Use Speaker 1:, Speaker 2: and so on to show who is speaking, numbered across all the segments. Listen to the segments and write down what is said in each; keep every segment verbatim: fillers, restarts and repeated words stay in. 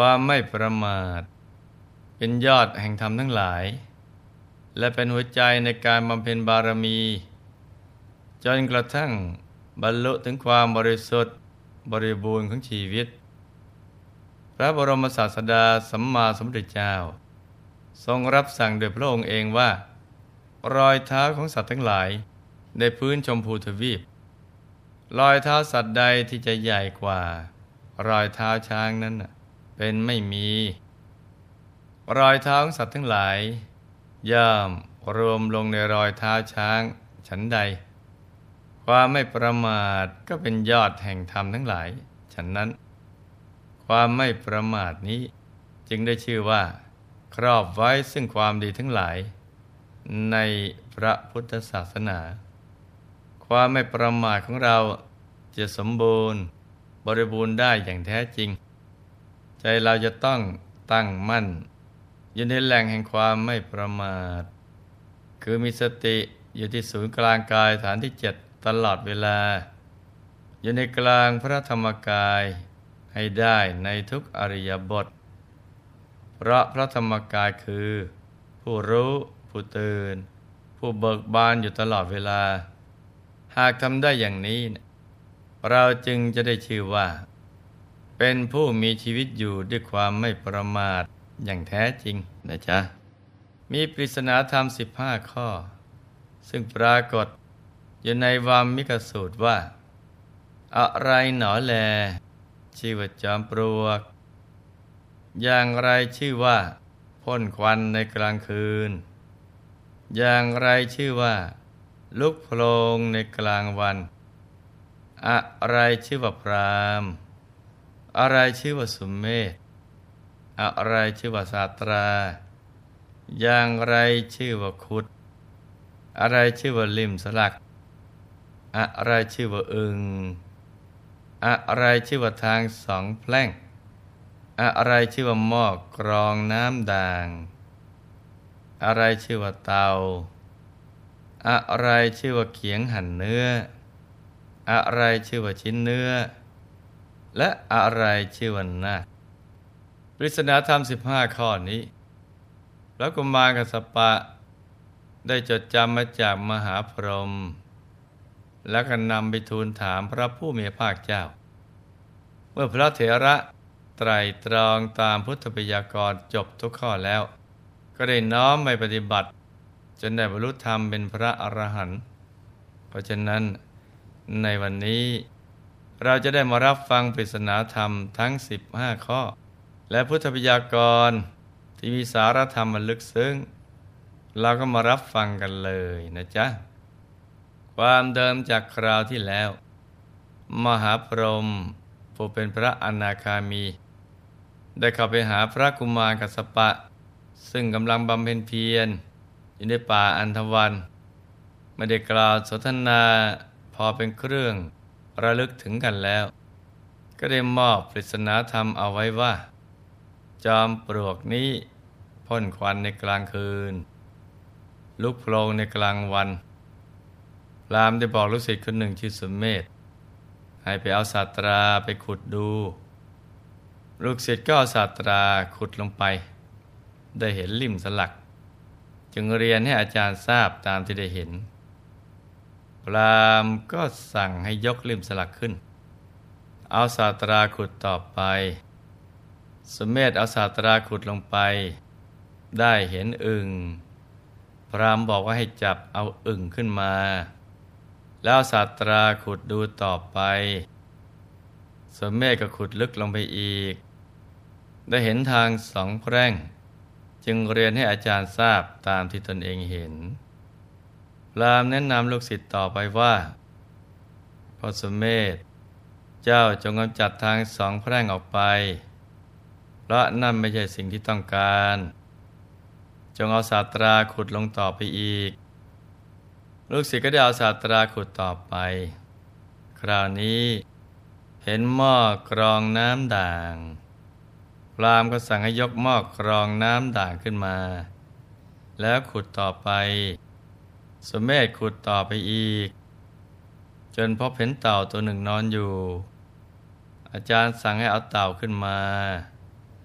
Speaker 1: ความไม่ประมาทเป็นยอดแห่งธรรมทั้งหลายและเป็นหัวใจในการบำเพ็ญบารมีจนกระทั่งบรรลุถึงความบริสุทธิ์บริบูรณ์ของชีวิตพระบรมศาสดาสัมมาสัมพุทธเจ้าทรงรับสั่งโดยพระองค์เองว่ารอยเท้าของสัตว์ทั้งหลายในพื้นชมพูทวีปรอยเท้าสัตว์ใดที่จะใหญ่กว่ารอยเท้าช้างนั้นเป็นไม่มีรอยเท้าของสัตว์ทั้งหลายย่อมรวมลงในรอยเท้าช้างฉันใดความไม่ประมาทก็เป็นยอดแห่งธรรมทั้งหลายฉันนั้นความไม่ประมาทนี้จึงได้ชื่อว่าครอบไว้ซึ่งความดีทั้งหลายในพระพุทธศาสนาความไม่ประมาทของเราจะสมบูรณ์บริบูรณ์ได้อย่างแท้จริงใจเราจะต้องตั้งมั่นอยู่ในแหล่งแห่งความไม่ประมาทคือมีสติอยู่ที่ศูนย์กลางกายฐานที่เจ็ดตลอดเวลาอยู่ในกลางพระธรรมกายให้ได้ในทุกอริยบทเพราะพระธรรมกายคือผู้รู้ผู้ตื่นผู้เบิกบานอยู่ตลอดเวลาหากทำได้อย่างนี้เราจึงจะได้ชื่อว่าเป็นผู้มีชีวิตอยู่ด้วยความไม่ประมาทอย่างแท้จริงนะจ๊ะมีปริศนาธรรมสิบห้าข้อซึ่งปรากฏอยู่ในวามิกสูตรว่าอะไรหนอแลชื่อว่าจอมปลวกอย่างไรชื่อว่าพ่นควันในกลางคืนอย่างไรชื่อว่าลุกโพลงในกลางวันอะไรชื่อว่าพรามอะไรชื่อว่าสุมเมธอะไรชื่อว่าสาตราอย่างไรชื่อว่าคุดอะไรชื่อว่าลิมสลักอะไรชื่อว่าอึงอะไรชื่อว่าทางสองแพร่งอะไรชื่อว่าหม้อกรองน้ำด่างอะไรชื่อว่าเตาอะไรชื่อว่าเขียงหั่นเนื้ออะไรชื่อว่าชิ้นเนื้อและอะไรชื่อว่านาคปริศนาธรรมสิบห้าข้อนี้พระกุมารกัสสปะได้จดจำมาจากมหาพรหมแล้วก็นำไปทูลถามพระผู้มีพระภาคเจ้าเมื่อพระเถระไตร่ตรองตามพุทธพยากรณ์จบทุกข้อแล้วก็ได้น้อมไปปฏิบัติจนได้บรรลุธรรมเป็นพระอรหันต์เพราะฉะนั้นในวันนี้เราจะได้มารับฟังปริศนาธรรมทั้งสิบห้าข้อและพุทธพยากรณ์ที่มีสารธรรมมันลึกซึ้งเราก็มารับฟังกันเลยนะจ๊ะความเดิมจากคราวที่แล้วมหาพรหมผู้เป็นพระอนาคามีได้เข้าไปหาพระกุมารกัสสปะซึ่งกำลังบำเพ็ญเพียรอยู่ในป่าอันธวันไม่ได้กล่าวสนทนาพอเป็นเครื่องระลึกถึงกันแล้วก็ได้มอบปริศนาธรรมเอาไว้ว่าจอมปลวกนี้พ่นควันในกลางคืนลุกโพลงในกลางวันพราหมณ์ได้บอกลูกศิษย์คนหนึ่งชื่อสุมเมธให้ไปเอาศาสตราไปขุดดูลูกศิษย์ก็เอาศาสตราขุดลงไปได้เห็นลิ่มสลักจึงเรียนให้อาจารย์ทราบตามที่ได้เห็นพราหมณ์ก็สั่งให้ยกลิ่มสลักขึ้นเอาศาสตราขุดต่อไปสุมเมธเอาศาสตราขุดลงไปได้เห็นอึ่งพราหมณ์บอกว่าให้จับเอาอึ่งขึ้นมาแล้วศาสตราขุดดูต่อไปสุมเมธก็ขุดลึกลงไปอีกได้เห็นทางสองแพร่งจึงเรียนให้อาจารย์ทราบตามที่ตนเองเห็นพราหมณ์แนะนำลูกศิษย์ต่อไปว่าพ่อสุมเมธเจ้าจงกำจัดทางสองแพร่งออกไปเพราะนั่นไม่ใช่สิ่งที่ต้องการจงเอาศาสตราขุดลงต่อไปอีกลูกศิษย์ก็ได้เอาศาสตราขุดต่อไปคราวนี้เห็นหม้อกรองน้ำด่างพราหมณ์ก็สั่งให้ยกหม้อกรองน้ำด่างขึ้นมาแล้วขุดต่อไปสุมเมธขุดต่อไปอีกจนพบเห็นเต่าตัวหนึ่งนอนอยู่อาจารย์สั่งให้เอาเต่าขึ้นมา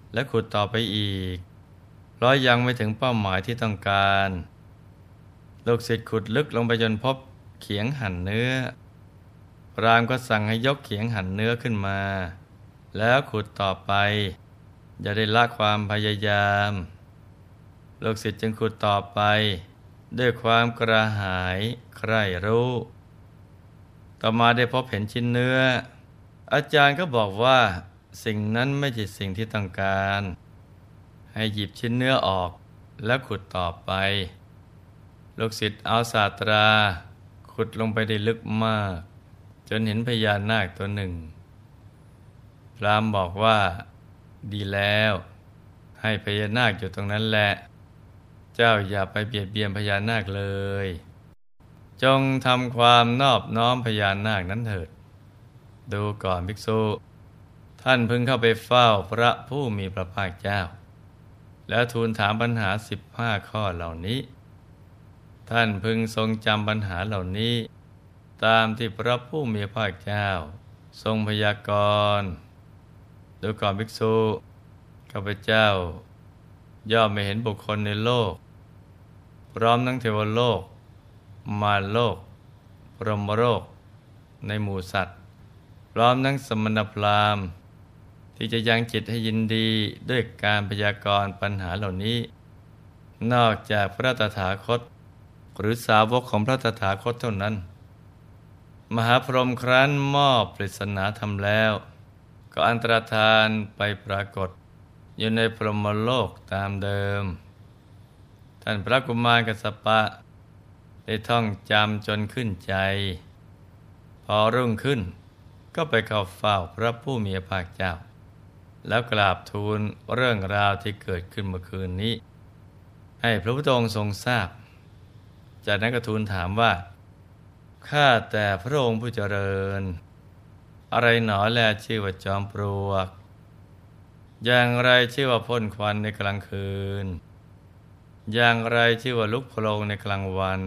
Speaker 1: และขุดต่อไปอีกเพราะยังไม่ถึงเป้าหมายที่ต้องการลูกศิษย์ขุดลึกลงไปจนพบเขียงหั่นเนื้อพราหมณ์ก็สั่งให้ยกเขียงหั่นเนื้อขึ้นมาแล้วขุดต่อไปอย่าได้ละความพยายามลูกศิษย์จึงขุดต่อไปด้วยความกระหายใคร่รู้ต่อมาได้พบเห็นชิ้นเนื้ออาจารย์ก็บอกว่าสิ่งนั้นไม่ใช่สิ่งที่ต้องการให้หยิบชิ้นเนื้อออกแล้วขุดต่อไปลูกศิษย์เอาศาสตราขุดลงไปได้ลึกมากจนเห็นพญานาคตัวหนึ่งพราหมณ์บอกว่าดีแล้วให้พญานาคอยู่ตรงนั้นแหละเจ้าอย่าไปเบียดเบียนพญานาคเลยจงทำความนอบน้อมพญานาคนั้นเถิดดูก่อนภิกษุท่านพึงเข้าไปเฝ้าพระผู้มีพระภาคเจ้าแล้วทูลถามปัญหาสิบห้าข้อเหล่านี้ท่านพึงทรงจำปัญหาเหล่านี้ตามที่พระผู้มีพระภาคเจ้าทรงพยากรณ์ดูก่อนภิกษุข้าพเจ้าย่อมไม่เห็นบุคคลในโลกพร้อมทั้งเทวโลกมารโลกพรหมโลกในหมู่สัตว์พร้อมทั้งสมณพราหมณ์ที่จะยังจิตให้ยินดีด้วยการพยากรณ์ปัญหาเหล่านี้นอกจากพระตถาคตหรือสาวกของพระตถาคตเท่านั้นมหาพรหมครั้นมอบปริศนาธรรมแล้วก็อันตรธานไปปรากฏอยู่ในพรหมโลกตามเดิมท่านพระกุมารกัสสปะได้ท่องจำจนขึ้นใจพอรุ่งขึ้นก็ไปเข้าเฝ้าพระผู้มีพระภาคเจ้าแล้วกราบทูลเรื่องราวที่เกิดขึ้นเมื่อคืนนี้ให้พระพุทธองค์ทรงทราบจากนั้นก็ทูลถามว่าข้าแต่พระองค์ผู้เจริญอะไรหนอแลชื่อว่าจอมปลวกอย่างไรชื่อว่าพ่นควันในกลางคืนอย่างไรชื่อว่าลุกโผล่ในกลางวัน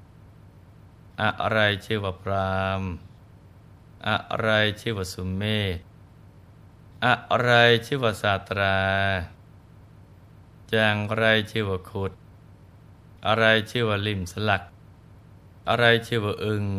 Speaker 1: อะไรชื่อว่าพรามอะไรชื่อว่าสุเมธอะไรชื่อว่าศาสตราอย่างไรชื่อว่าขุดอะไรชื่อว่าลิมสลักอะไรชื่อว่าอึง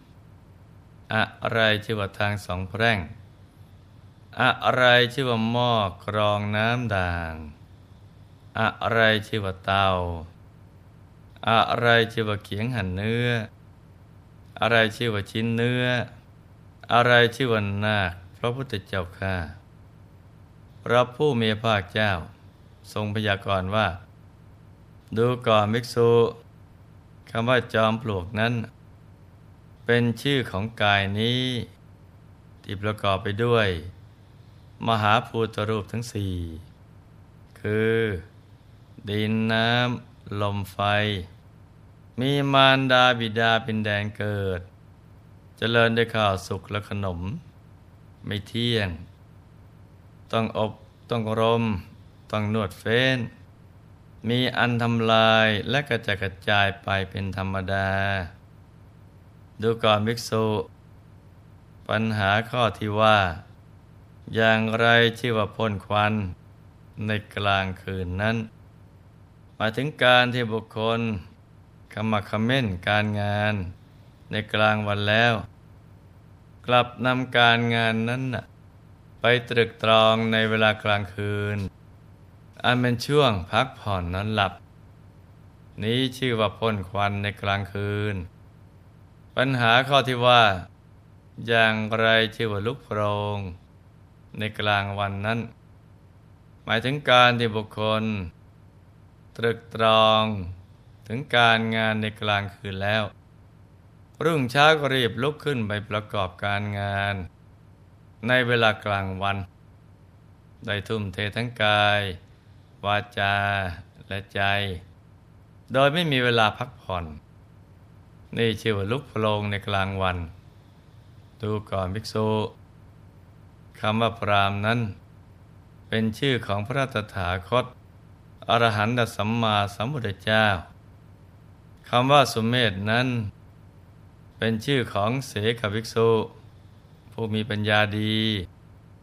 Speaker 1: อะไรชื่อว่าทางสองแพร่งอะไรชื่อว่าหม้อกรองน้ำด่างอะไรชื่อว่าเตาอะไรชื่อว่าเขียงหั่นเนื้ออะไรชื่อว่าชิ้นเนื้ออะไรชื่อว่านาคพระพุทธเจ้าข้าพระผู้มีพระภาคเจ้าทรงพยากรณ์ว่าดูก่อนภิกษุคำว่าจอมปลวกนั้นเป็นชื่อของกายนี้ที่ประกอบไปด้วยมหาภูตรูปทั้งสี่คือดินน้ำลมไฟมีมารดาบิดาเป็นแดนเกิดเจริญด้วยข้าวสุกและขนมไม่เที่ยงต้องอบต้องรมต้องนวดเฟ้นมีอันทำลายและกระจัดกระจายไปเป็นธรรมดาดูก่อนภิกษุปัญหาข้อที่ว่าอย่างไรชื่อว่าพ่นควันในกลางคืนนั้นหมายถึงการที่บุคคลขมักเขม้นการงานในกลางวันแล้วกลับนำการงานนั้นไปตรึกตรองในเวลากลางคืนอันเป็นช่วงพักผ่อนนอนหลับนี้ชื่อว่าพ่นควันในกลางคืนปัญหาข้อที่ว่าอย่างไรชื่อว่าลุกโพลงในกลางวันนั้นหมายถึงการที่บุคคลตรึกตรองถึงการงานในกลางคืนแล้วรุ่งเช้าก็รีบลุกขึ้นไปประกอบการงานในเวลากลางวันได้ทุ่มเททั้งกายวาจาและใจโดยไม่มีเวลาพักผ่อนนี่ชื่อว่าลุกโผล่ในกลางวันดูก่อนภิกษุคำว่าพรามนั้นเป็นชื่อของพระตถาคตอรหันตสัมมาสัมพุทธเจ้าคำว่าสุเมธนั้นเป็นชื่อของเสขภิกษุผู้มีปัญญาดี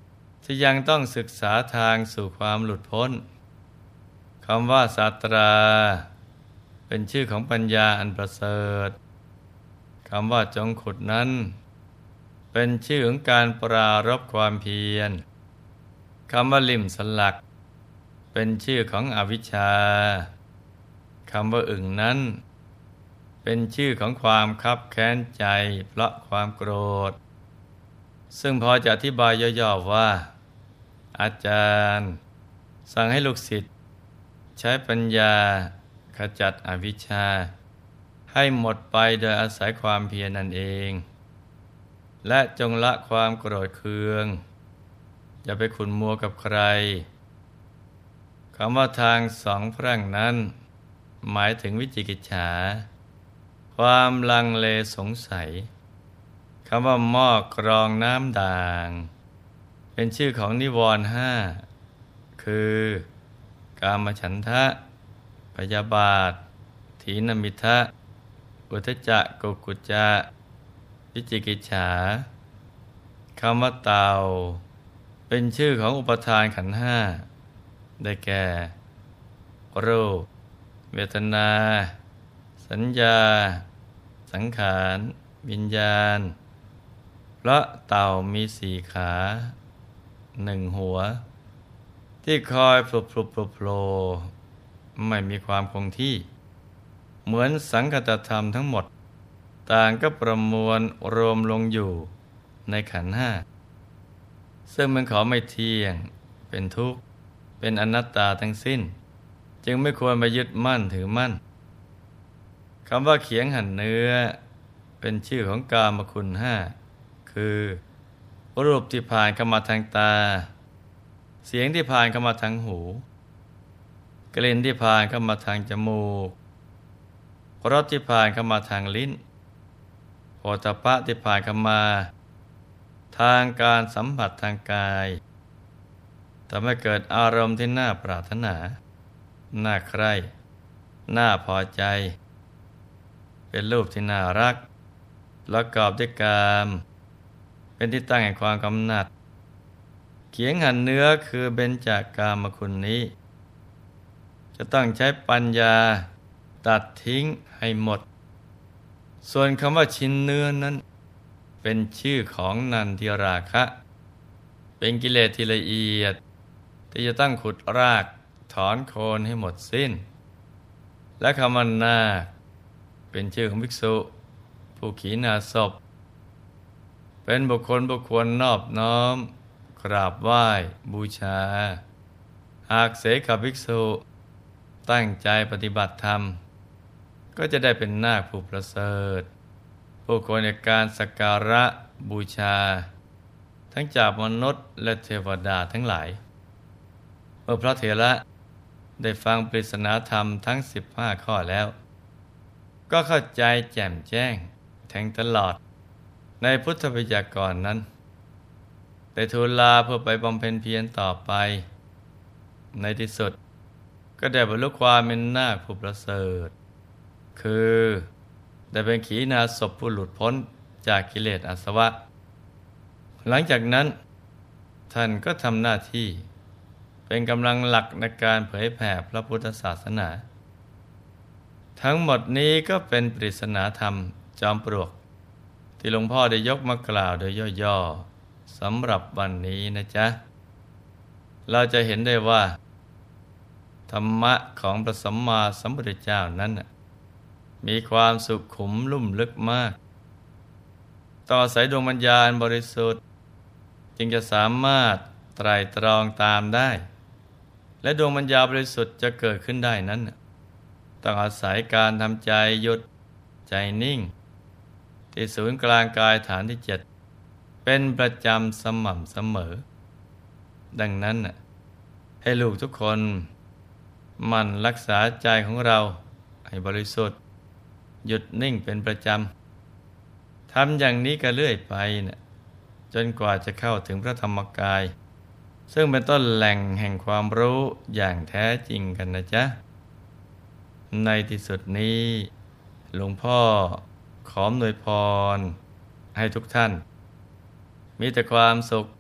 Speaker 1: ที่ยังต้องศึกษาทางสู่ความหลุดพ้นคำว่าศาสตราเป็นชื่อของปัญญาอันประเสริฐคำว่าจงขุดนั้นเป็นชื่อของการปรารภความเพียรคำว่าลิ่มสลักเป็นชื่อของอวิชชาคำว่าอึ่งนั้นเป็นชื่อของความคับแค้นใจเพราะความโกรธซึ่งพอจะอธิบายย่อๆว่าอาจารย์สั่งให้ลูกศิษย์ใช้ปัญญาขจัดอวิชชาให้หมดไปโดยอาศัยความเพียรนั่นเองและจงละความโกรธเคืองอย่าไปขุ่นมัวกับใครคำว่าทางสองพรั่งนั้นหมายถึงวิจิกิจฉาความลังเลสงสัยคำว่าหม้อกรองน้ำด่างเป็นชื่อของนิวรณ์ห้าคือกามฉันทะพยาบาทถีนมิทะอุทธัจจะกุกุจจะวิจิกิจฉาคำว่าเตาเป็นชื่อของอุปทานขันธ์ห้าได้แก่รูปเวทนาสัญญาสังขารวิญญาณเพราะเต่ามีสี่ขาหนึ่งหัวที่คอยพลุบพลุบพลุบโผล่ไม่มีความคงที่เหมือนสังคตธรรมทั้งหมดต่างก็ประมวลรวมลงอยู่ในขันธ์ห้าซึ่งมันขอไม่เที่ยงเป็นทุกข์เป็นอนัตตาทั้งสิ้นจึงไม่ควรไปยึดมั่นถือมั่นคำว่าเขียงหั่นเนื้อเป็นชื่อของกามคุณห้าคือรูปที่ผ่านเข้ามาทางตาเสียงที่ผ่านเข้ามาทางหูกลิ่นที่ผ่านเข้ามาทางจมูกรสที่ผ่านเข้ามาทางลิ้นโผฏฐัพพะที่ผ่านเข้ามาทางการสัมผัสทางกายทำให้เกิดอารมณ์ที่น่าปรารถนาน่าใคร่น่าพอใจเป็นรูปที่น่ารักประกอบด้วยกามเป็นที่ตั้งแห่งความกำหนัดเขียงหั่นเนื้อคือเบญจากกามคุณนี้จะต้องใช้ปัญญาตัดทิ้งให้หมดส่วนคำว่าชิ้นเนื้อนั้นเป็นชื่อของนันทิราคะเป็นกิเลสที่ละเอียดที่จะต้องขุดรากถอนโคนให้หมดสิ้นและคำว่านาคเป็นชื่อของภิกษุผู้ขีณาสพเป็นบุคคลบุคคลนอบน้อมกราบไหว้บูชาหากเสขภิกษุตั้งใจปฏิบัติธรรมก็จะได้เป็นนาคผู้ประเสริฐผู้ควรในการสักการะบูชาทั้งจากมนุษย์และเทวดาทั้งหลายเมื่อพระเถระได้ฟังปริศนาธรรมทั้งสิบห้าข้อแล้วก็เข้าใจแจ่มแจ้งแทงตลอดในพุทธพยากรณ์นั้นได้ทูลลาเพื่อไปบำเพ็ญเพียรต่อไปในที่สุดก็ได้บรรลุความเป็นนาคผู้ประเสริฐคือได้เป็นขีณาสพผู้หลุดพ้นจากกิเลสอาสวะหลังจากนั้นท่านก็ทำหน้าที่เป็นกำลังหลักในการเผยแผ่พระพุทธศาสนาทั้งหมดนี้ก็เป็นปริศนาธรรมจอมปลวกที่หลวงพ่อได้ยกมากล่าวโดยย่อๆสำหรับวันนี้นะจ๊ะเราจะเห็นได้ว่าธรรมะของพระสัมมาสัมพุทธเจ้านั้นมีความสุขุมลุ่มลึกมากต่อสายดวงปัญญาบริสุทธิ์จึงจะสามารถไตร่ตรองตามได้และดวงปัญญาบริสุทธิ์จะเกิดขึ้นได้นั้นต้องอาศัยการทำใจหยุดใจนิ่งที่ศูนย์กลางกายฐานที่เจ็ดเป็นประจำสม่ำเสมอดังนั้นให้ลูกทุกคนหมั่นรักษาใจของเราให้บริสุทธิ์หยุดนิ่งเป็นประจำทำอย่างนี้ก็เรื่อยไปนะจนกว่าจะเข้าถึงพระธรรมกายซึ่งเป็นต้นแหล่งแห่งความรู้อย่างแท้จริงกันนะจ๊ะในที่สุดนี้หลวงพ่อขออำนวยพรให้ทุกท่านมีแต่ความสุข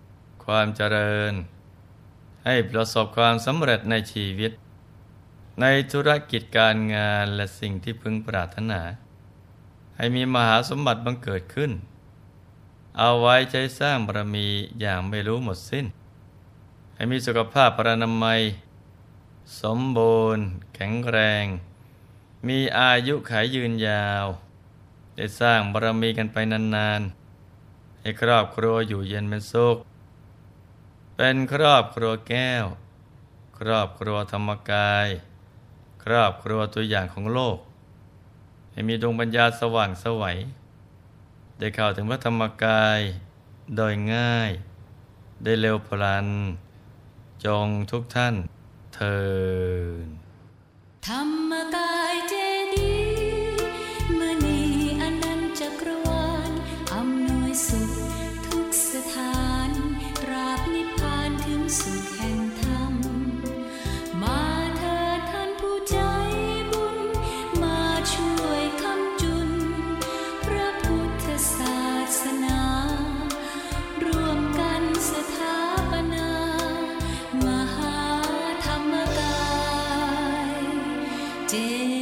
Speaker 1: ความเจริญให้ประสบความสำเร็จในชีวิตในธุรกิจการงานและสิ่งที่พึงปรารถนาให้มีมหาสมบัติบังเกิดขึ้นเอาไว้ใช้สร้างบารมีอย่างไม่รู้หมดสิ้นให้มีสุขภาพพรรณนามัยสมบูรณ์แข็งแรงมีอายุขัยยืนยาวได้สร้างบารมีกันไปนานๆให้ครอบครัวอยู่เย็นเป็นสุขเป็นครอบครัวแก้วครอบครัวธรรมกายครอบครัวตัวอย่างของโลกให้มีดวงปัญญาสว่างไสวได้เข้าถึงพระธรรมกายโดยง่ายได้เร็วพลันจงทุกท่านเทิน
Speaker 2: ธรรมกายเจดีย์มณีอนันตจักรวาลอำนวยสุขทุกสถานตราบนิพพานถึงสุขแห่งธรรมมาเถิดท่านผู้ใจบุญมาช่วยคำจุนพระพุทธศาสนาร่วมกันสถาปนามหาธรรมกายเจ